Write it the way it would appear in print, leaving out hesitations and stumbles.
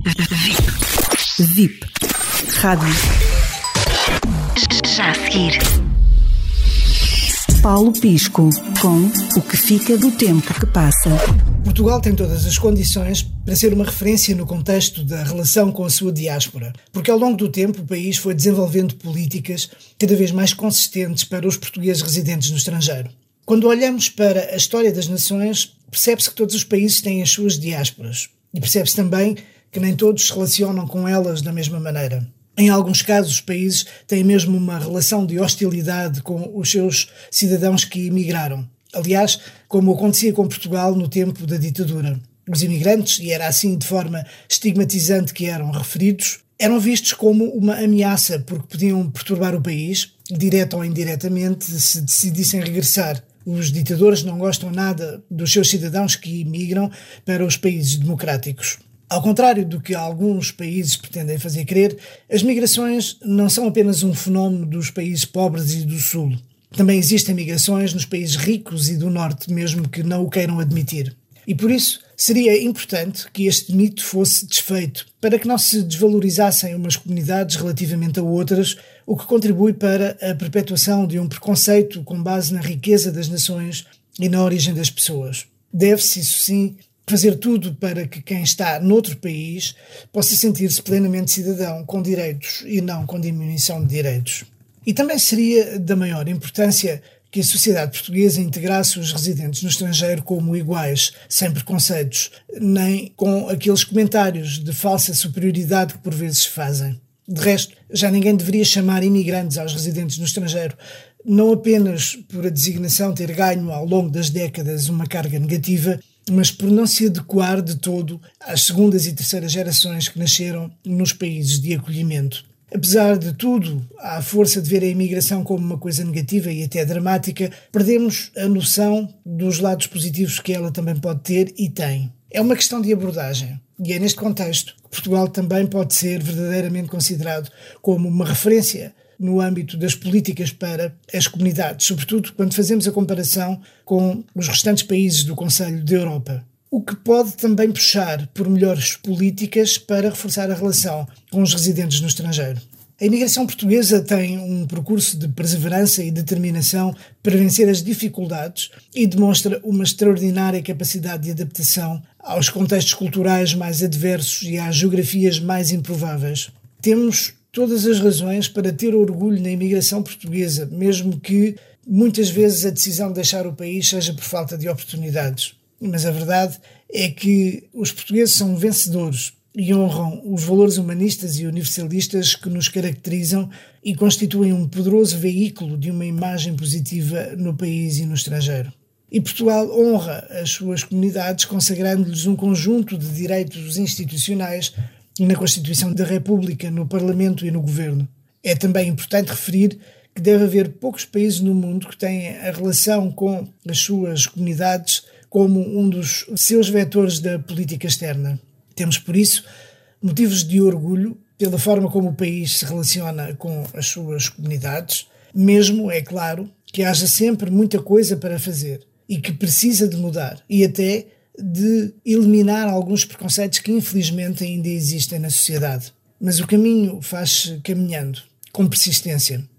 VIP. Rádio. Já a seguir. Paulo Pisco, com O que fica do tempo que passa. Portugal tem todas as condições para ser uma referência no contexto da relação com a sua diáspora, porque ao longo do tempo o país foi desenvolvendo políticas cada vez mais consistentes para os portugueses residentes no estrangeiro. Quando olhamos para a história das nações, percebe-se que todos os países têm as suas diásporas e percebe-se também que nem todos se relacionam com elas da mesma maneira. Em alguns casos, os países têm mesmo uma relação de hostilidade com os seus cidadãos que emigraram. Aliás, como acontecia com Portugal no tempo da ditadura. Os imigrantes, e era assim de forma estigmatizante que eram referidos, eram vistos como uma ameaça porque podiam perturbar o país, direta ou indiretamente, se decidissem regressar. Os ditadores não gostam nada dos seus cidadãos que imigram para os países democráticos. Ao contrário do que alguns países pretendem fazer crer, as migrações não são apenas um fenómeno dos países pobres e do Sul. Também existem migrações nos países ricos e do Norte, mesmo que não o queiram admitir. E por isso seria importante que este mito fosse desfeito, para que não se desvalorizassem umas comunidades relativamente a outras, o que contribui para a perpetuação de um preconceito com base na riqueza das nações e na origem das pessoas. Deve-se, isso sim, fazer tudo para que quem está noutro país possa sentir-se plenamente cidadão, com direitos e não com diminuição de direitos. E também seria da maior importância que a sociedade portuguesa integrasse os residentes no estrangeiro como iguais, sem preconceitos, nem com aqueles comentários de falsa superioridade que por vezes se fazem. De resto, já ninguém deveria chamar imigrantes aos residentes no estrangeiro, não apenas por a designação ter ganho ao longo das décadas uma carga negativa, mas por não se adequar de todo às segundas e terceiras gerações que nasceram nos países de acolhimento. Apesar de tudo, à força de ver a imigração como uma coisa negativa e até dramática, perdemos a noção dos lados positivos que ela também pode ter e tem. É uma questão de abordagem, e é neste contexto que Portugal também pode ser verdadeiramente considerado como uma referência no âmbito das políticas para as comunidades, sobretudo quando fazemos a comparação com os restantes países do Conselho da Europa. O que pode também puxar por melhores políticas para reforçar a relação com os residentes no estrangeiro. A imigração portuguesa tem um percurso de perseverança e determinação para vencer as dificuldades e demonstra uma extraordinária capacidade de adaptação aos contextos culturais mais adversos e às geografias mais improváveis. Temos todas as razões para ter orgulho na imigração portuguesa, mesmo que muitas vezes a decisão de deixar o país seja por falta de oportunidades. Mas a verdade é que os portugueses são vencedores e honram os valores humanistas e universalistas que nos caracterizam e constituem um poderoso veículo de uma imagem positiva no país e no estrangeiro. E Portugal honra as suas comunidades consagrando-lhes um conjunto de direitos institucionais na Constituição da República, no Parlamento e no Governo. É também importante referir que deve haver poucos países no mundo que têm a relação com as suas comunidades como um dos seus vetores da política externa. Temos, por isso, motivos de orgulho pela forma como o país se relaciona com as suas comunidades, mesmo, é claro, que haja sempre muita coisa para fazer e que precisa de mudar e até de eliminar alguns preconceitos que infelizmente ainda existem na sociedade. Mas o caminho faz-se caminhando, com persistência.